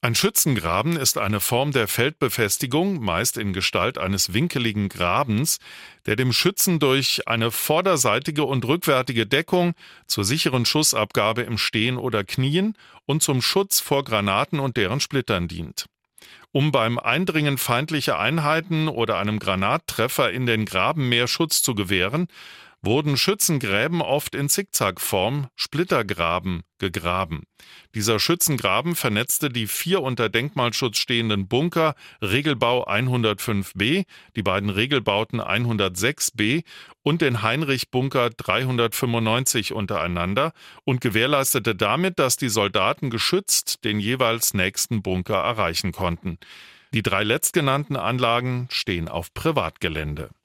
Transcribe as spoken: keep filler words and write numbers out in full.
Ein Schützengraben ist eine Form der Feldbefestigung, meist in Gestalt eines winkeligen Grabens, der dem Schützen durch eine vorderseitige und rückwärtige Deckung zur sicheren Schussabgabe im Stehen oder Knien und zum Schutz vor Granaten und deren Splittern dient. Um beim Eindringen feindlicher Einheiten oder einem Granattreffer in den Graben mehr Schutz zu gewähren, wurden Schützengräben oft in Zickzackform, Splittergraben, gegraben. Dieser Schützengraben vernetzte die vier unter Denkmalschutz stehenden Bunker Regelbau hundertfünf b, die beiden Regelbauten hundertsechs b und den Heinrich-Bunker dreihundertfünfundneunzig untereinander und gewährleistete damit, dass die Soldaten geschützt den jeweils nächsten Bunker erreichen konnten. Die drei letztgenannten Anlagen stehen auf Privatgelände.